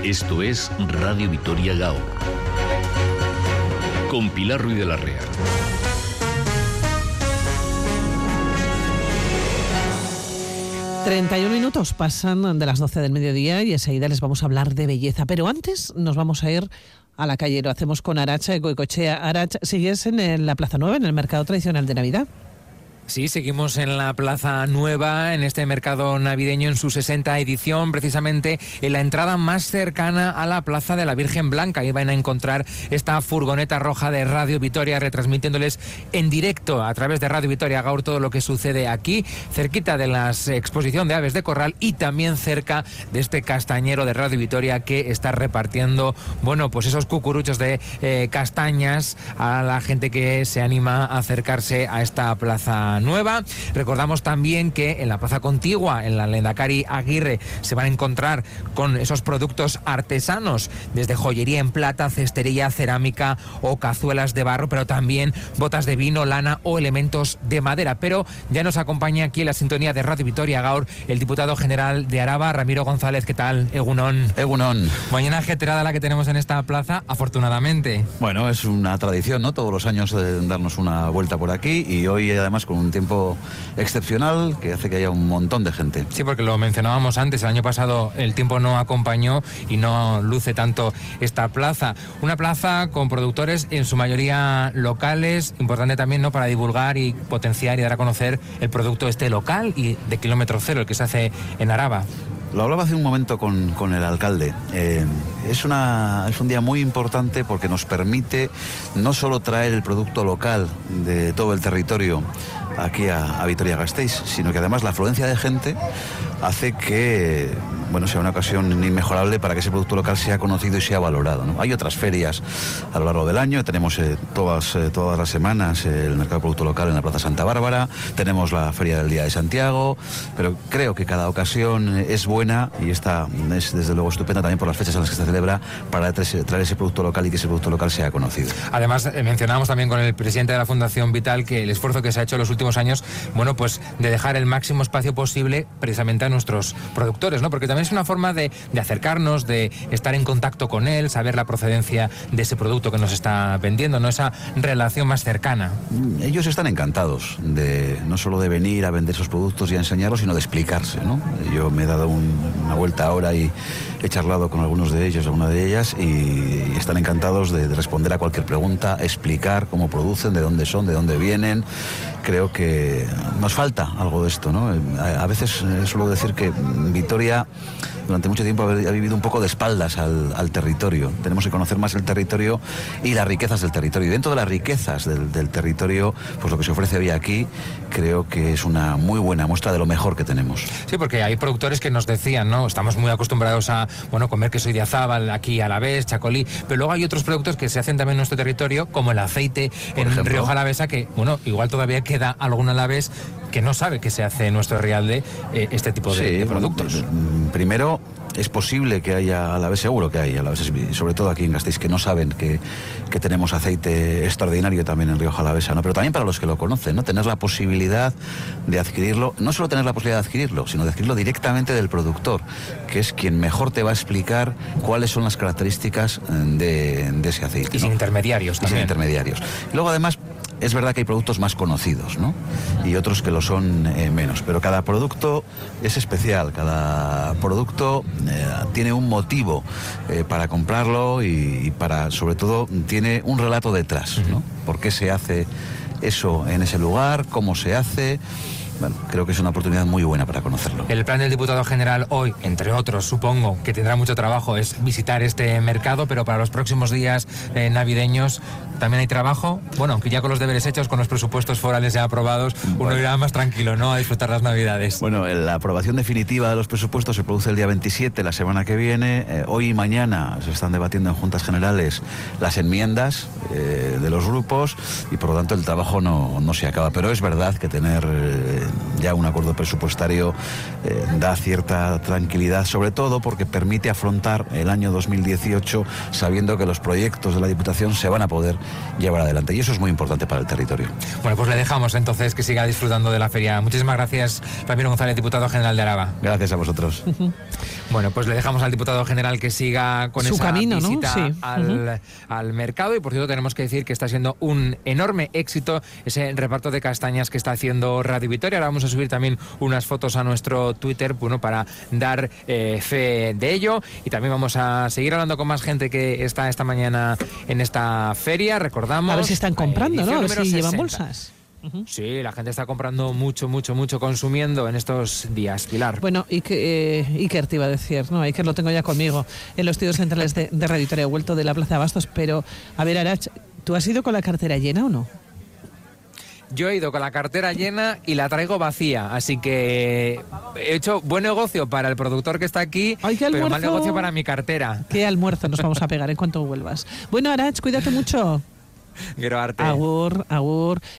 Esto es Radio Vitoria Gaur, con Pilar Ruiz de la Rea. ...31 pasan de las 12 del mediodía y enseguida les vamos a hablar de belleza. Pero antes nos vamos a ir a la calle. Lo hacemos con Arantxa Goicoechea. Arantxa, ¿sigues en la Plaza Nueva, en el mercado tradicional de Navidad? Sí, seguimos en la Plaza Nueva, en este mercado navideño en su 60ª edición, precisamente en la entrada más cercana a la Plaza de la Virgen Blanca. Ahí van a encontrar esta furgoneta roja de Radio Vitoria, retransmitiéndoles en directo a través de Radio Vitoria Gaur todo lo que sucede aquí, cerquita de la exposición de aves de corral y también cerca de este castañero de Radio Vitoria que está repartiendo, bueno, pues esos cucuruchos de castañas a la gente que se anima a acercarse a esta Plaza Nueva. Recordamos también que en la plaza contigua, en la Lehendakari Aguirre, se van a encontrar con esos productos artesanos, desde joyería en plata, cestería, cerámica o cazuelas de barro, pero también botas de vino, lana o elementos de madera. Pero ya nos acompaña aquí en la sintonía de Radio Vitoria Gaur el diputado general de Araba, Ramiro González. ¿Qué tal? Egunon. Egunon. Mañana ajetreada la que tenemos en esta plaza, afortunadamente. Bueno, es una tradición, ¿no? Todos los años darnos una vuelta por aquí, y hoy además con un tiempo excepcional que hace que haya un montón de gente. Sí, porque lo mencionábamos antes, el año pasado el tiempo no acompañó y no luce tanto esta plaza. Una plaza con productores en su mayoría locales, importante también, ¿no?, para divulgar y potenciar y dar a conocer el producto local y de kilómetro cero, el que se hace en Araba. Lo hablaba hace un momento con el alcalde. Es un día muy importante porque nos permite no solo traer el producto local de todo el territorio aquí a Vitoria-Gasteiz, sino que además la afluencia de gente hace que, bueno, sea una ocasión inmejorable para que ese producto local sea conocido y sea valorado, ¿no? Hay otras ferias a lo largo del año, tenemos todas las semanas el mercado de producto local en la Plaza Santa Bárbara, tenemos la Feria del Día de Santiago, pero creo que cada ocasión es buena, y esta es desde luego estupenda también por las fechas en las que se celebra, para traer ese producto local y que ese producto local sea conocido. Además, mencionábamos también con el presidente de la Fundación Vital que el esfuerzo que se ha hecho en los últimos años, bueno, pues de dejar el máximo espacio posible precisamente a nuestros productores, ¿no? Porque también es una forma de acercarnos, de estar en contacto con él, saber la procedencia de ese producto que nos está vendiendo, ¿no? Esa relación más cercana. Ellos están encantados no solo de venir a vender esos productos y a enseñarlos, sino de explicarse, ¿no? Yo me he dado una vuelta ahora y he charlado con algunos de ellos, alguna de ellas, y están encantados de responder a cualquier pregunta, explicar cómo producen, de dónde son, de dónde vienen. Creo que nos falta algo de esto, ¿no? A veces suelo decir que Vitoria durante mucho tiempo ha vivido un poco de espaldas al territorio. Tenemos que conocer más el territorio y las riquezas del territorio. Y dentro de las riquezas del territorio, pues lo que se ofrece hoy aquí creo que es una muy buena muestra de lo mejor que tenemos. Sí, porque hay productores que nos decían, ¿no? Estamos muy acostumbrados a, bueno, comer queso Idiazábal, aquí Alavés, Chacolí, pero luego hay otros productos que se hacen también en nuestro territorio, como el aceite en Rioja Alavesa, que, bueno, igual todavía queda algún alavés que no sabe que se hace en nuestro Real de este tipo de productos. Primero, es posible que haya alaveses, seguro que hay alaveses, sobre todo aquí en Gasteiz, que no saben que tenemos aceite extraordinario también en Rioja Alavesa, ¿no? Pero también para los que lo conocen, ¿no? Tener la posibilidad de adquirirlo, no solo tener la posibilidad de adquirirlo, sino de adquirirlo directamente del productor, que es quien mejor te va a explicar cuáles son las características de ese aceite. Y sin intermediarios también. Sin intermediarios. Y luego además, es verdad que hay productos más conocidos, ¿no? Y otros que lo son menos, pero cada producto es especial, cada producto tiene un motivo para comprarlo y para, sobre todo, tiene un relato detrás, ¿no? ¿Por qué se hace eso en ese lugar? ¿Cómo se hace? Bueno, creo que es una oportunidad muy buena para conocerlo. El plan del diputado general hoy, entre otros, supongo que tendrá mucho trabajo, es visitar este mercado, pero para los próximos días navideños también hay trabajo. Bueno, aunque ya con los deberes hechos, con los presupuestos forales ya aprobados, uno irá más tranquilo, ¿no?, a disfrutar las Navidades. Bueno, la aprobación definitiva de los presupuestos se produce el día 27, la semana que viene. Hoy y mañana se están debatiendo en Juntas Generales las enmiendas de los grupos, y por lo tanto el trabajo no se acaba. Pero es verdad que tener ya un acuerdo presupuestario da cierta tranquilidad, sobre todo porque permite afrontar el año 2018 sabiendo que los proyectos de la Diputación se van a poder llevar adelante, y eso es muy importante para el territorio. Bueno, pues le dejamos entonces que siga disfrutando de la feria. Muchísimas gracias, Ramiro González, diputado general de Araba. Gracias a vosotros. Bueno, pues le dejamos al diputado general que siga con su esa camino, visita, ¿no? Sí. al mercado, y por cierto tenemos que decir que está siendo un enorme éxito ese reparto de castañas que está haciendo Radio Vitoria. Ahora vamos a subir también unas fotos a nuestro Twitter, bueno, para dar fe de ello, y también vamos a seguir hablando con más gente que está esta mañana en esta feria. Recordamos, a ver si están comprando, ¿no? A ver si llevan 60. bolsas. Sí, la gente está comprando mucho, consumiendo en estos días, Pilar. Bueno, Iker te iba a decir, no, Iker lo tengo ya conmigo en los estudios centrales de Radio Vitoria, he vuelto de la Plaza de Abastos, pero a ver, Arach, ¿tú has ido con la cartera llena o no? Yo he ido con la cartera llena y la traigo vacía, así que he hecho buen negocio para el productor que está aquí, ¡ay, qué pero almuerzo! mal negocio para mi cartera. ¿Qué almuerzo nos vamos a pegar en cuanto vuelvas? Bueno, Arach, cuídate mucho. Gero arte. Agur, agur.